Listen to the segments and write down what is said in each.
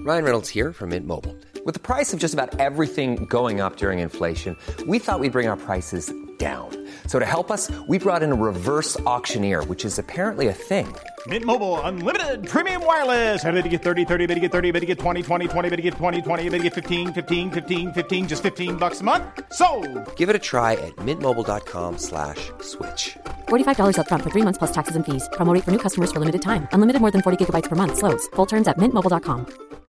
Ryan Reynolds here from Mint Mobile. With the price of just about everything going up during inflation, we thought we'd bring our prices down. So to help us, we brought in a reverse auctioneer, which is apparently a thing. Mint Mobile Unlimited Premium Wireless. How to get 30, 30, bit to get 30, bit to get 20, 20, 20, bit to get 20, 20, bit to get 15, 15, 15, 15, just $15 a month? Sold! Give it a try at mintmobile.com/switch. $45 up front for 3 months plus taxes and fees. Promo rate for new customers for limited time. Unlimited more than 40 gigabytes per month. Slows full terms at mintmobile.com.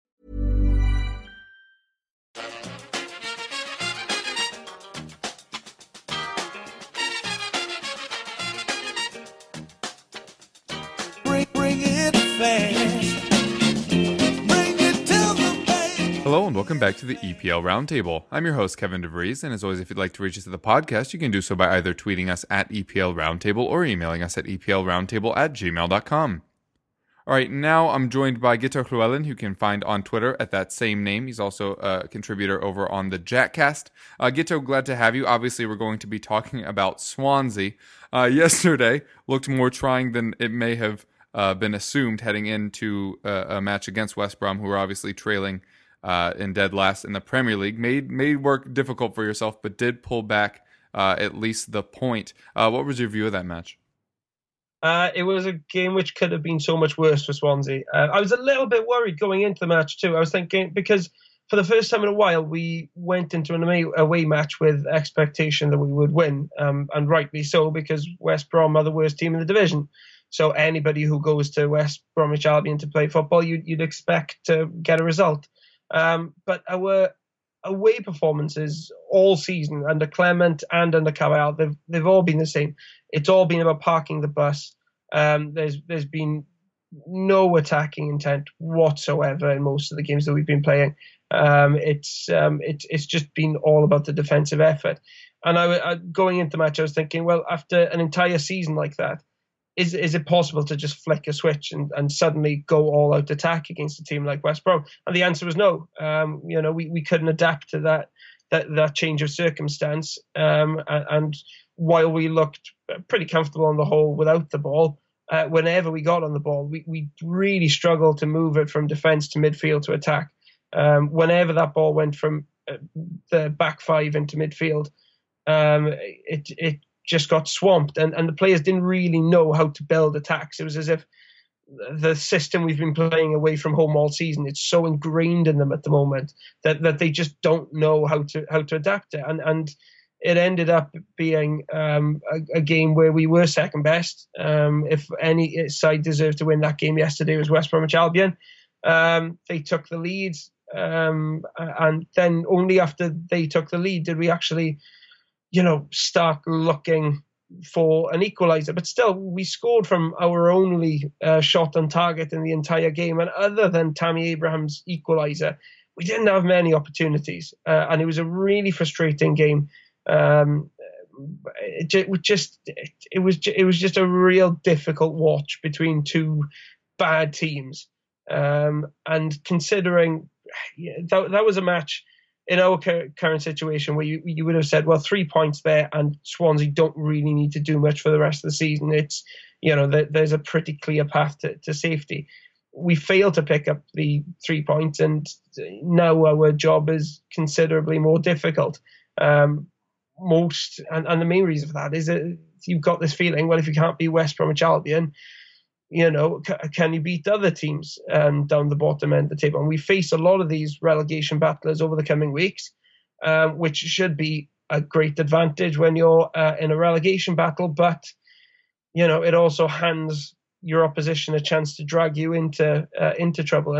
Hello and welcome back to the EPL Roundtable. I'm your host, Kevin DeVries, and as always, if you'd like to reach us to the podcast, you can do so by either tweeting us at EPL Roundtable or emailing us at eplroundtable@gmail.com. All right, now I'm joined by Guto Llewellyn, who you can find on Twitter at that same name. He's also a contributor over on the Jackcast. Guto, glad to have you. Obviously, we're going to be talking about Swansea. Yesterday looked more trying than it may have been assumed heading into a match against West Brom, who were obviously trailing in dead last in the Premier League. Made work difficult for yourself, but did pull back at least the point. What was your view of that match? It was a game which could have been so much worse for Swansea. I was a little bit worried going into the match too. I was thinking, because for the first time in a while, we went into an away match with expectation that we would win, and rightly so, because West Brom are the worst team in the division. So anybody who goes to West Bromwich Albion to play football, you'd expect to get a result. But our away performances all season under Clement and under Carvalhal, they've all been the same. It's all been about parking the bus. There's been no attacking intent whatsoever in most of the games that we've been playing. It's just been all about the defensive effort. And I going into the match, I was thinking, well, after an entire season like that, is it possible to just flick a switch and suddenly go all out attack against a team like West Brom? And the answer was no. We couldn't adapt to that change of circumstance. And while we looked pretty comfortable on the whole without the ball, whenever we got on the ball, we really struggled to move it from defence to midfield to attack. Whenever that ball went from the back five into midfield, it just got swamped, and the players didn't really know how to build attacks. It was as if the system we've been playing away from home all season, it's so ingrained in them at the moment that they just don't know how to adapt it. And it ended up being a game where we were second best. If any side deserved to win that game yesterday, it was West Bromwich Albion. They took the lead, and then only after they took the lead did we actually start looking for an equaliser. But still, we scored from our only shot on target in the entire game. And other than Tammy Abraham's equaliser, we didn't have many opportunities. And it was a really frustrating game. It was just a real difficult watch between two bad teams. And considering that was a match in our current situation where you would have said, well, 3 points there and Swansea don't really need to do much for the rest of the season. It's, there's a pretty clear path to safety. We failed to pick up the 3 points, and now our job is considerably more difficult. And the main reason for that is that you've got this feeling, well, if you can't beat West Bromwich Albion, can you beat other teams down the bottom end of the table? And we face a lot of these relegation battlers over the coming weeks, which should be a great advantage when you're in a relegation battle. But, it also hands your opposition a chance to drag you into trouble.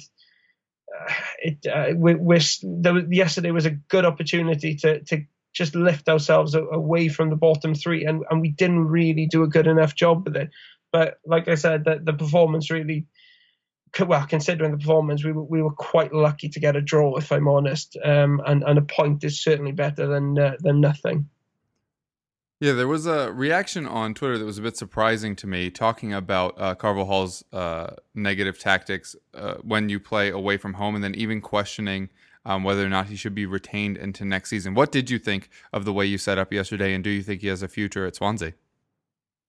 Yesterday was a good opportunity to just lift ourselves away from the bottom three, and we didn't really do a good enough job with it. But like I said, the performance really, well, considering the performance, we were quite lucky to get a draw, if I'm honest. And a point is certainly better than nothing. Yeah, there was a reaction on Twitter that was a bit surprising to me, talking about Carvalhal's negative tactics when you play away from home, and then even questioning whether or not he should be retained into next season. What did you think of the way you set up yesterday, and do you think he has a future at Swansea?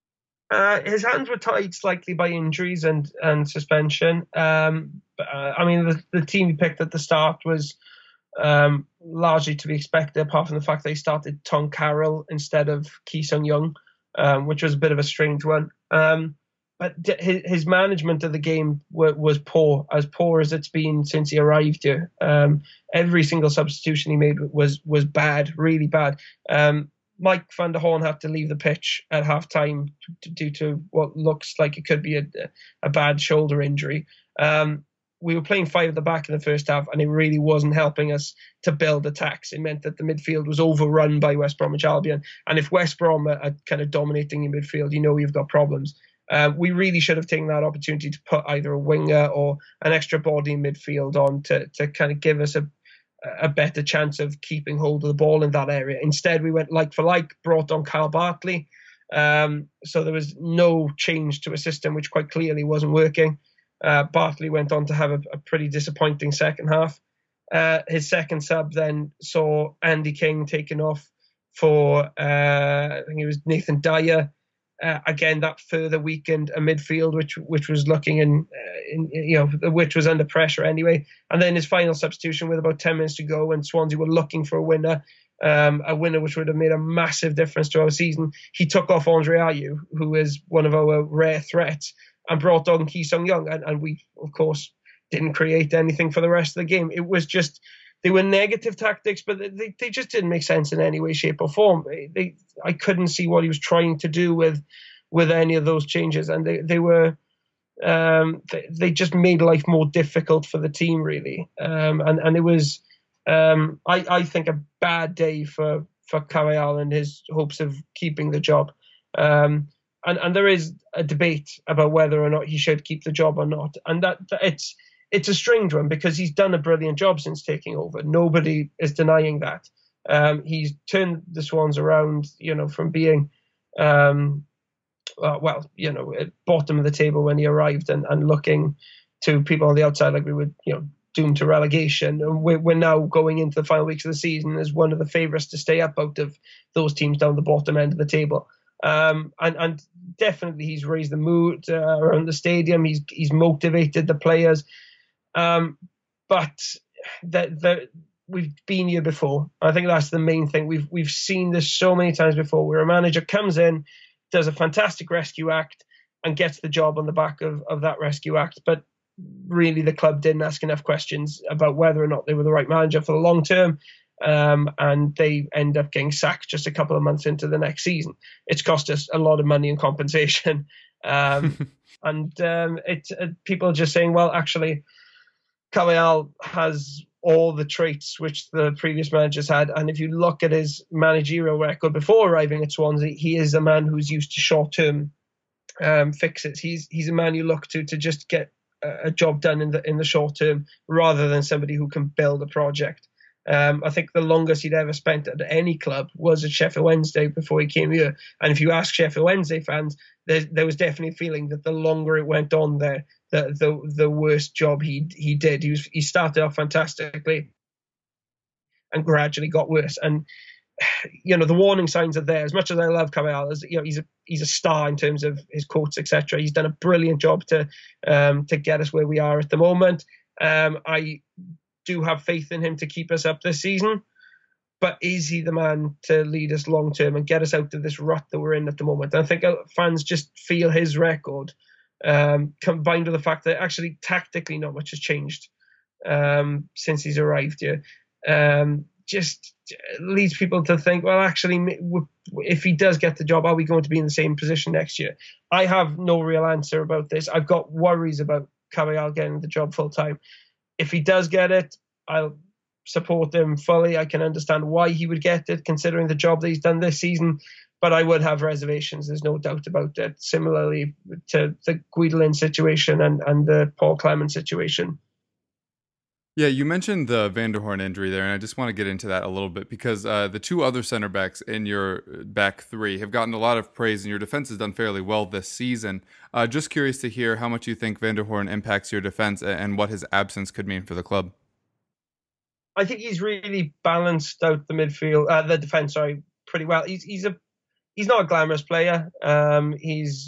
His hands were tied slightly by injuries and suspension. I mean, the team he picked at the start was largely to be expected, apart from the fact they started Tom Carroll instead of Ki Sung-young, which was a bit of a strange one. But his management of the game was poor as it's been since he arrived here. Every single substitution he made was bad, really bad. Mike van der Horn had to leave the pitch at half-time due to what looks like it could be a bad shoulder injury. We were playing 5 at the back in the first half, and it really wasn't helping us to build attacks. It meant that the midfield was overrun by West Bromwich Albion. And if West Brom are kind of dominating your midfield, you know you've got problems. We really should have taken that opportunity to put either a winger or an extra body in midfield on to kind of give us a better chance of keeping hold of the ball in that area. Instead, we went like for like, brought on Kyle Bartley. So there was no change to a system which quite clearly wasn't working. Bartley went on to have a pretty disappointing second half. His second sub then saw Andy King taken off for, I think it was Nathan Dyer. Again, that further weakened a midfield which was looking which was under pressure anyway. And then his final substitution with about 10 minutes to go, and Swansea were looking for a winner which would have made a massive difference to our season. He took off Andre Ayew, who is one of our rare threats, and brought on Ki Sung-young, and we, of course, didn't create anything for the rest of the game. It was just, they were negative tactics, but they just didn't make sense in any way, shape, or form. I couldn't see what he was trying to do with any of those changes, and they just made life more difficult for the team, really. And it was, I think, a bad day for Carvajal and his hopes of keeping the job. And there is a debate about whether or not he should keep the job or not. And that it's a strange one, because he's done a brilliant job since taking over. Nobody is denying that. He's turned the Swans around, from being, at bottom of the table when he arrived, and looking to people on the outside like we were, doomed to relegation. And we're now going into the final weeks of the season as one of the favourites to stay up out of those teams down the bottom end of the table. And definitely he's raised the mood around the stadium. He's motivated the players. But we've been here before. I think that's the main thing. We've seen this so many times before, where a manager comes in, does a fantastic rescue act, and gets the job on the back of that rescue act. But really, the club didn't ask enough questions about whether or not they were the right manager for the long term. And they end up getting sacked just a couple of months into the next season. It's cost us a lot of money in compensation. People are just saying, well, actually, Carvajal has all the traits which the previous managers had. And if you look at his managerial record before arriving at Swansea, he is a man who's used to short-term fixes. He's a man you look to just get a job done in the short term, rather than somebody who can build a project. I think the longest he'd ever spent at any club was at Sheffield Wednesday before he came here. And if you ask Sheffield Wednesday fans, there was definitely a feeling that the longer it went on there, the worse job he did. He started off fantastically and gradually got worse. And the warning signs are there. As much as I love Carvajal, he's a star in terms of his quotes, etc. He's done a brilliant job to get us where we are at the moment. I do have faith in him to keep us up this season, but is he the man to lead us long term and get us out of this rut that we're in at the moment? And I think fans just feel his record, combined with the fact that actually tactically not much has changed since he's arrived here, just leads people to think, well, actually, if he does get the job, are we going to be in the same position next year? I have no real answer about this. I've got worries about Carvajal getting the job full time. If he does get it, I'll support him fully. I can understand why he would get it, considering the job that he's done this season. But I would have reservations, there's no doubt about it. Similarly to the Guidolin situation and the Paul Clement situation. Yeah, you mentioned the Van der Horn injury there, and I just want to get into that a little bit, because the two other center backs in your back three have gotten a lot of praise, and your defense has done fairly well this season. Just curious to hear how much you think Van der Horn impacts your defense and what his absence could mean for the club. I think he's really balanced out the midfield, the defense, pretty well. He's not a glamorous player. He's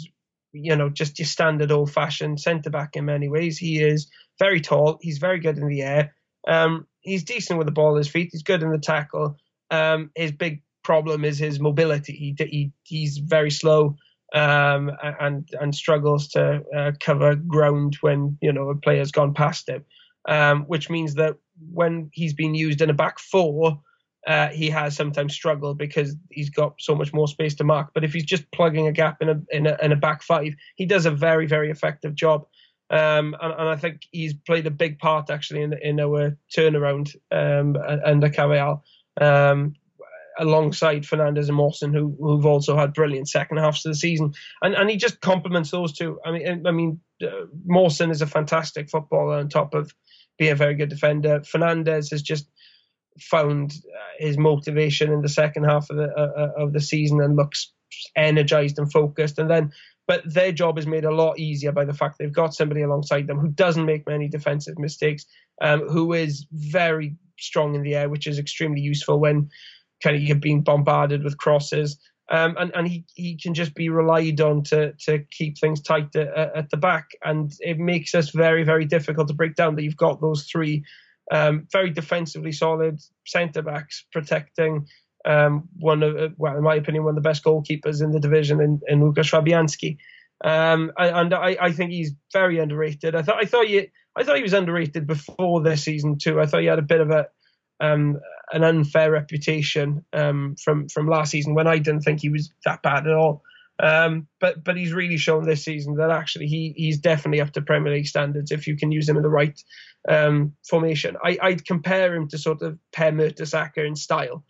just your standard old-fashioned centre-back in many ways. He is very tall. He's very good in the air. He's decent with the ball at his feet. He's good in the tackle. His big problem is his mobility. He's very slow and struggles to cover ground when a player's gone past him, which means that when he's been used in a back four, he has sometimes struggled because he's got so much more space to mark. But if he's just plugging a gap in a back five, he does a very, very effective job. And I think he's played a big part actually in our turnaround under Carvajal, alongside Fernandes and Mawson, who've also had brilliant second halves of the season. And he just complements those two. I mean, Mawson is a fantastic footballer on top of being a very good defender. Fernandes has just found his motivation in the second half of the season and looks energized and focused. But their job is made a lot easier by the fact they've got somebody alongside them who doesn't make many defensive mistakes, who is very strong in the air, which is extremely useful when kind of you're being bombarded with crosses. And he can just be relied on to keep things tight at the back. And it makes us very, very difficult to break down that you've got those three very defensively solid centre-backs protecting in my opinion, one of the best goalkeepers in the division in Łukasz Fabianski. And I think he's very underrated. I thought he was underrated before this season too. I thought he had a bit of an unfair reputation from last season when I didn't think he was that bad at all. But he's really shown this season that actually he's definitely up to Premier League standards if you can use him in the right formation. I'd compare him to sort of Per Mertesacker in style,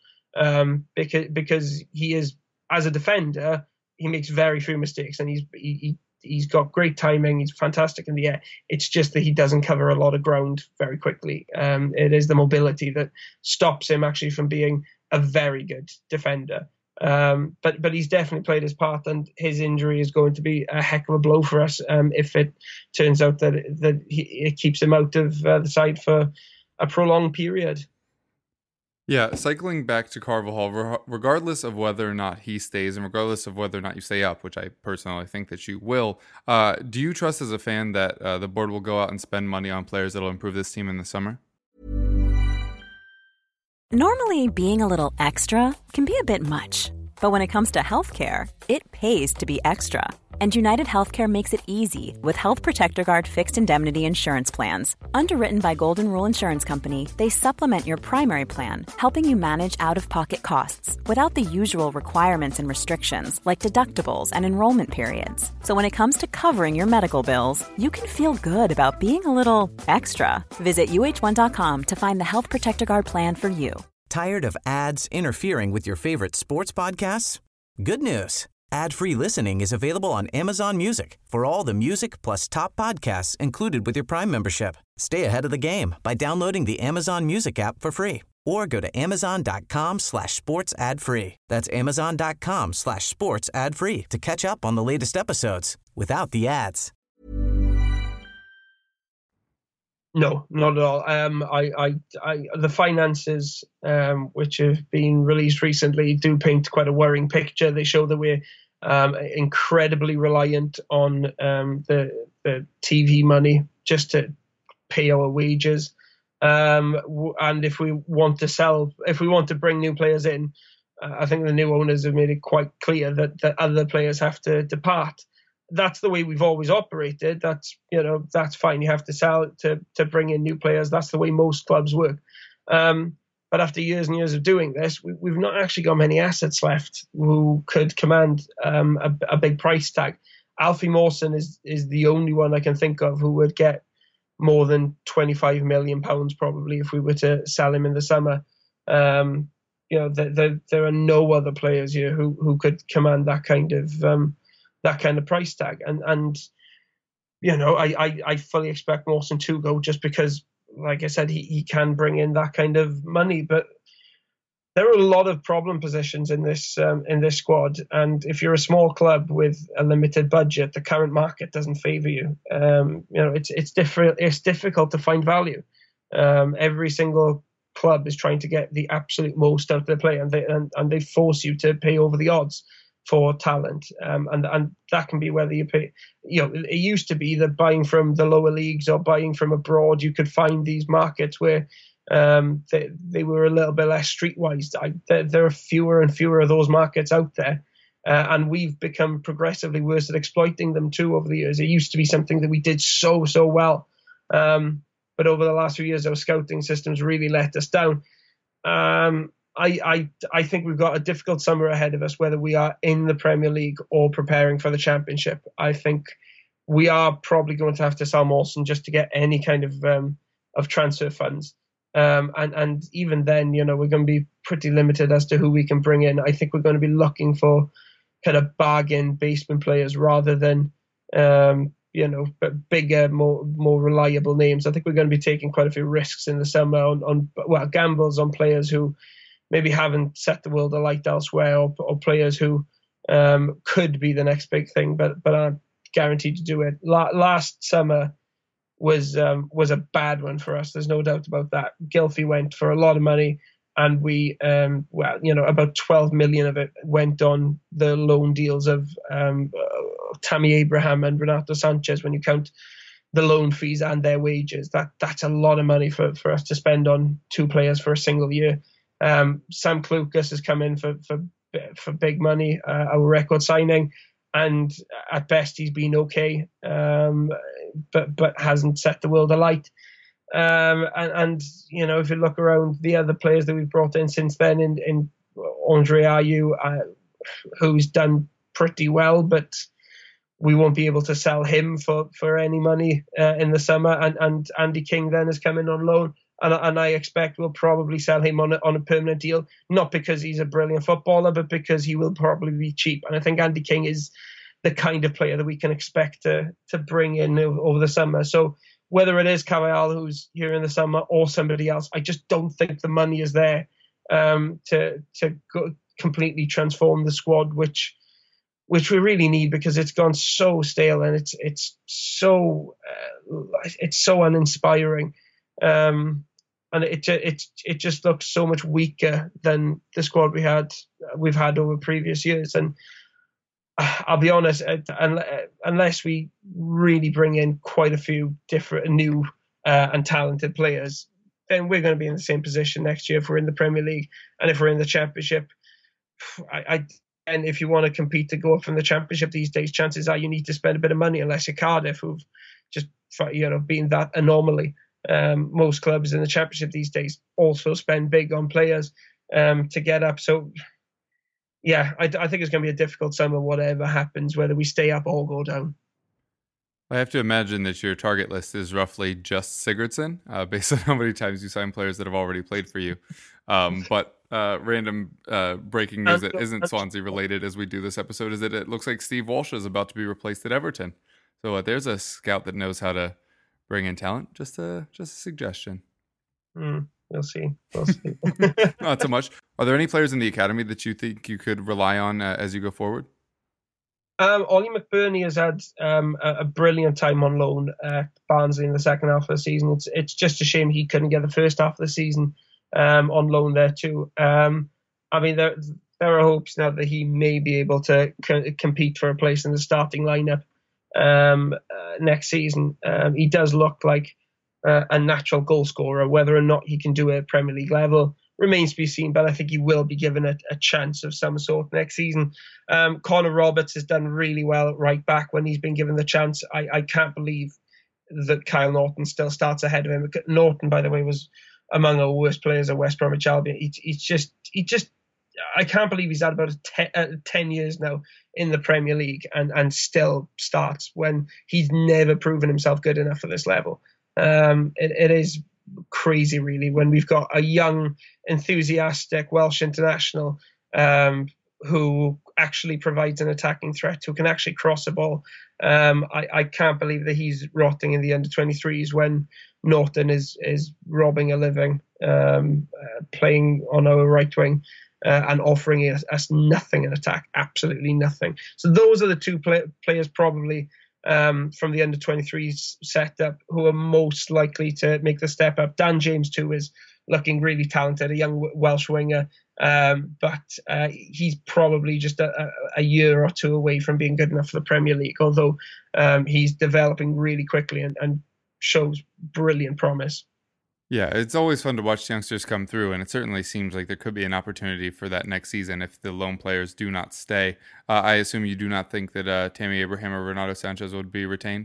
because he is, as a defender, he makes very few mistakes and he's got great timing. He's fantastic in the air. It's just that he doesn't cover a lot of ground very quickly. It is the mobility that stops him actually from being a very good defender. But he's definitely played his part, and his injury is going to be a heck of a blow for us if it turns out that it keeps him out of the side for a prolonged period. Yeah, cycling back to Carvajal, regardless of whether or not he stays and regardless of whether or not you stay up, which I personally think that you will, do you trust as a fan that the board will go out and spend money on players that will improve this team in the summer? Normally, being a little extra can be a bit much. But when it comes to healthcare, it pays to be extra. And United Healthcare makes it easy with Health Protector Guard fixed indemnity insurance plans. Underwritten by Golden Rule Insurance Company, they supplement your primary plan, helping you manage out-of-pocket costs without the usual requirements and restrictions like deductibles and enrollment periods. So when it comes to covering your medical bills, you can feel good about being a little extra. Visit UH1.com to find the Health Protector Guard plan for you. Tired of ads interfering with your favorite sports podcasts? Good news. Ad-free listening is available on Amazon Music for all the music plus top podcasts included with your Prime membership. Stay ahead of the game by downloading the Amazon Music app for free or go to amazon.com/sports ad free. That's amazon.com/sports ad free to catch up on the latest episodes without the ads. No, not at all. The finances, which have been released recently, do paint quite a worrying picture. They show that we're incredibly reliant on the TV money just to pay our wages. And if we want to bring new players in, I think the new owners have made it quite clear that other players have to depart. That's the way we've always operated. That's fine. You have to sell to bring in new players. That's the way most clubs work. But after years and years of doing this, we've not actually got many assets left who could command a big price tag. Alfie Mawson is the only one I can think of who would get more than £25 million probably if we were to sell him in the summer. There are no other players here who could command that kind of price tag. And I fully expect Mawson to go just because, like I said, he can bring in that kind of money. But there are a lot of problem positions in this squad, and if you're a small club with a limited budget, the current market doesn't favour you. It's difficult to find value. Every single club is trying to get the absolute most out of their play, and they force you to pay over the odds. for talent, and that can be whether you pay. It used to be that buying from the lower leagues or buying from abroad, you could find these markets where they were a little bit less streetwise. There are fewer and fewer of those markets out there, and we've become progressively worse at exploiting them too over the years. It used to be something that we did so well, but over the last few years, our scouting systems really let us down. I think we've got a difficult summer ahead of us, whether we are in the Premier League or preparing for the Championship. I think we are probably going to have to sell Mawson just to get any kind of transfer funds. And even then, we're going to be pretty limited as to who we can bring in. I think we're going to be looking for kind of bargain basement players rather than, bigger, more reliable names. I think we're going to be taking quite a few risks in the summer on gambles on players who maybe haven't set the world alight elsewhere, or players who could be the next big thing, but aren't guaranteed to do it. Last summer was a bad one for us. There's no doubt about that. Gylfi went for a lot of money, and we, about 12 million of it went on the loan deals of Tammy Abraham and Renato Sanchez. When you count the loan fees and their wages, that's a lot of money for us to spend on two players for a single year. Sam Clucas has come in for big money, our record signing, and at best he's been okay, but hasn't set the world alight. And if you look around the other players that we've brought in since then, in Andre Ayew, who's done pretty well, but we won't be able to sell him for any money in the summer. And Andy King then has come in on loan. And I expect we'll probably sell him on a permanent deal, not because he's a brilliant footballer, but because he will probably be cheap. And I think Andy King is the kind of player that we can expect to bring in over the summer. So whether it is Carvajal, who's here in the summer, or somebody else, I just don't think the money is there to completely transform the squad, which we really need, because it's gone so stale and it's so uninspiring. And it just looks so much weaker than the squad we've had over previous years. And I'll be honest, unless we really bring in quite a few different, new and talented players, then we're going to be in the same position next year if we're in the Premier League and if we're in the Championship. And if you want to compete to go up from the Championship these days, chances are you need to spend a bit of money, unless you're Cardiff, who've just been that anomaly. Most clubs in the Championship these days also spend big on players to get up. So, yeah, I think it's going to be a difficult summer, whatever happens, whether we stay up or go down. I have to imagine that your target list is roughly just Sigurdsson, based on how many times you sign players that have already played for you. But random breaking news that isn't Swansea related as we do this episode is that it looks like Steve Walsh is about to be replaced at Everton. So there's a scout that knows how to bring in talent. Just a suggestion. We'll see. Not so much. Are there any players in the academy that you think you could rely on as you go forward? Ollie McBurney has had a brilliant time on loan at Barnsley in the second half of the season. It's just a shame he couldn't get the first half of the season on loan there too. I mean, there are hopes now that he may be able to compete for a place in the starting lineup next season. He does look like a natural goal scorer. Whether or not he can do it at Premier League level remains to be seen, but I think he will be given a chance of some sort next season. Connor Roberts has done really well at right back when he's been given the chance. I can't believe that Kyle Norton still starts ahead of him. Norton, by the way, was among our worst players at West Bromwich Albion. He just I can't believe he's had about 10 years now in the Premier League and still starts when he's never proven himself good enough for this level. It is crazy, really, when we've got a young, enthusiastic Welsh international who actually provides an attacking threat, who can actually cross a ball. I can't believe that he's rotting in the under-23s when Norton is robbing a living, playing on our right wing and offering us nothing in attack, absolutely nothing. So those are the two players probably from the under-23s setup who are most likely to make the step up. Dan James too is looking really talented, a young Welsh winger. But he's probably just a year or two away from being good enough for the Premier League, although he's developing really quickly and shows brilliant promise. Yeah, it's always fun to watch youngsters come through, and it certainly seems like there could be an opportunity for that next season if the loan players do not stay. I assume you do not think that Tammy Abraham or Renato Sanchez would be retained?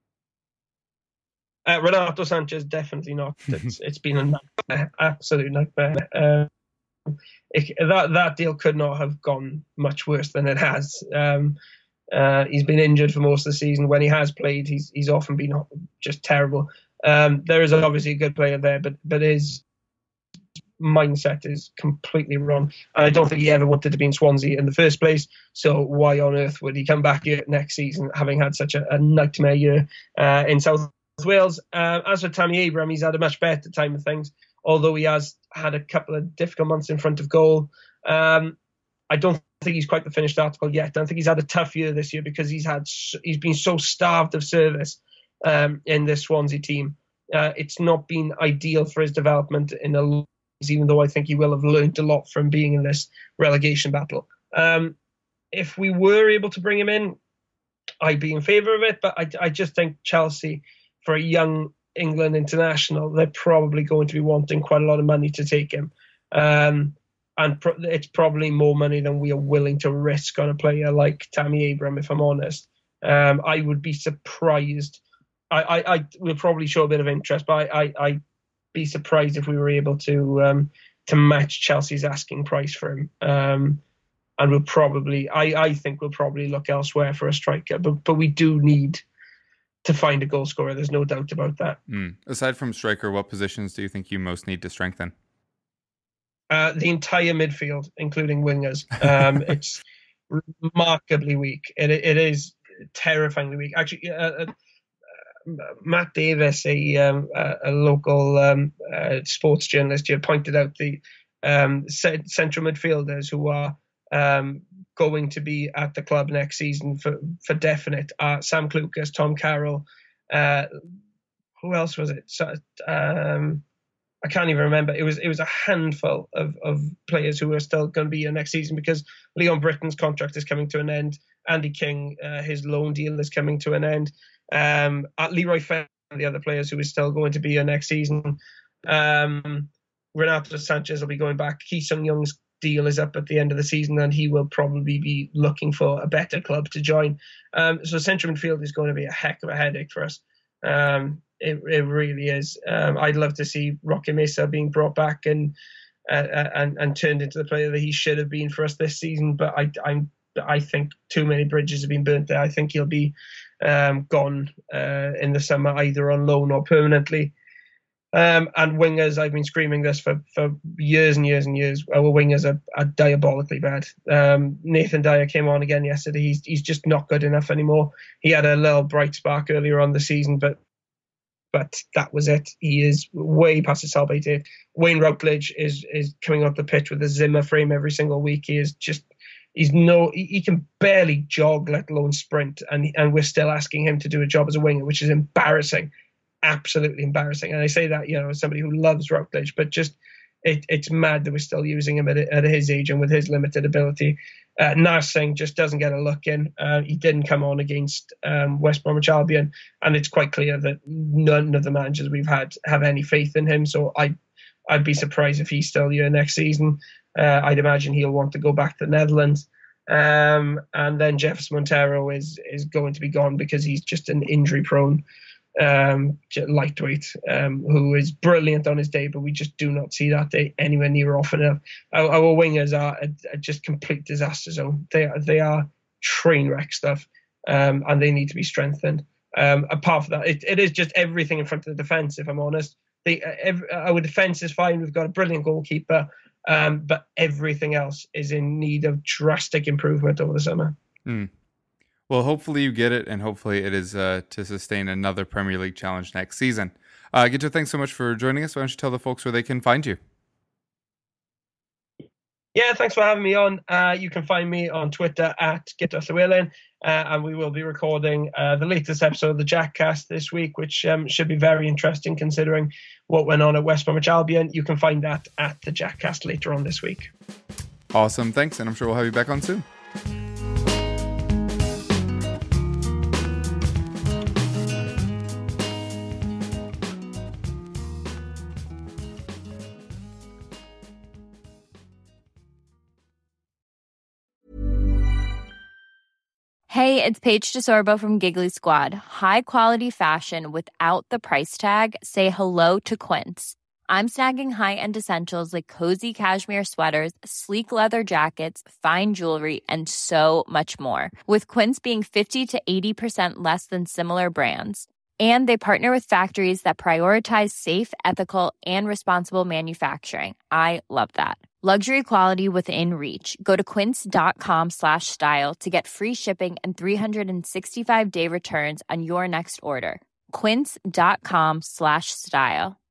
Renato Sanchez, definitely not. It's been a nightmare, absolute nightmare. That deal could not have gone much worse than it has. He's been injured for most of the season. When he has played, he's often been just terrible. There is obviously a good player there, but his mindset is completely wrong. And I don't think he ever wanted to be in Swansea in the first place. So why on earth would he come back here next season, having had such a nightmare year in South Wales? As for Tammy Abraham, he's had a much better time of things, although he has had a couple of difficult months in front of goal. I don't think he's quite the finished article yet. I don't think he's had a tough year this year because he's been so starved of service in this Swansea team. It's not been ideal for his development in a, even though I think he will have learned a lot from being in this relegation battle. If we were able to bring him in, I'd be in favour of it, but I just think Chelsea, for a young England international, they're probably going to be wanting quite a lot of money to take him. And it's probably more money than we are willing to risk on a player like Tammy Abraham, if I'm honest. I would be surprised. I will probably show a bit of interest, but I'd be surprised if we were able to match Chelsea's asking price for him. And we'll probably, I think we'll probably look elsewhere for a striker. But we do need to find a goal scorer. There's no doubt about that. Aside from striker, what positions do you think you most need to strengthen? The entire midfield, including wingers. It's remarkably weak. It is terrifyingly weak. Actually, Matt Davis, a local sports journalist here, pointed out the central midfielders who are going to be at the club next season for definite are Sam Clucas, Tom Carroll. Who else was it? I can't even remember. It was a handful of players who are still going to be here next season because Leon Britton's contract is coming to an end. Andy King, his loan deal is coming to an end. Leroy Fenn, the other players who is still going to be here next season. Renato Sanchez will be going back. Ki Sung-young's deal is up at the end of the season and he will probably be looking for a better club to join. So central midfield is going to be a heck of a headache for us. It really is. I'd love to see Roque Mesa being brought back and turned into the player that he should have been for us this season. But I think too many bridges have been burnt there. I think he'll be gone in the summer, either on loan or permanently. And wingers, I've been screaming this for years and years and years. Our wingers are diabolically bad. Nathan Dyer came on again yesterday. He's just not good enough anymore. He had a little bright spark earlier on the season, but that was it. He is way past his sell-by date. Wayne Routledge is coming off the pitch with a Zimmer frame every single week. He can barely jog, let alone sprint, and we're still asking him to do a job as a winger, which is embarrassing, absolutely embarrassing. And I say that, as somebody who loves Routledge, but just it's mad that we're still using him at his age and with his limited ability. Narsingh just doesn't get a look in. He didn't come on against West Bromwich Albion, and it's quite clear that none of the managers we've had have any faith in him. So I'd be surprised if he's still here next season. I'd imagine he'll want to go back to the Netherlands. And then Jefferson Montero is going to be gone because he's just an injury-prone lightweight who is brilliant on his day, but we just do not see that day anywhere near often enough. Our wingers are just complete disaster zone. They are train wreck stuff, and they need to be strengthened. Apart from that, it is just everything in front of the defence, if I'm honest. Our defence is fine. We've got a brilliant goalkeeper, but everything else is in need of drastic improvement over the summer. Well, hopefully you get it, and hopefully it is to sustain another Premier League challenge next season. Guto, thanks so much for joining us. Why don't you tell the folks where they can find you? Yeah, thanks for having me on. You can find me on Twitter at Guto Llewellyn, and we will be recording the latest episode of the Jackcast this week, which should be very interesting considering what went on at West Bromwich Albion, you can find that at the Jackcast later on this week. Awesome. Thanks. And I'm sure we'll have you back on soon. Hey, it's Paige DeSorbo from Giggly Squad. High quality fashion without the price tag. Say hello to Quince. I'm snagging high-end essentials like cozy cashmere sweaters, sleek leather jackets, fine jewelry, and so much more. With Quince being 50 to 80% less than similar brands. And they partner with factories that prioritize safe, ethical, and responsible manufacturing. I love that. Luxury quality within reach. Go to quince.com/style to get free shipping and 365-day returns on your next order. Quince.com/style.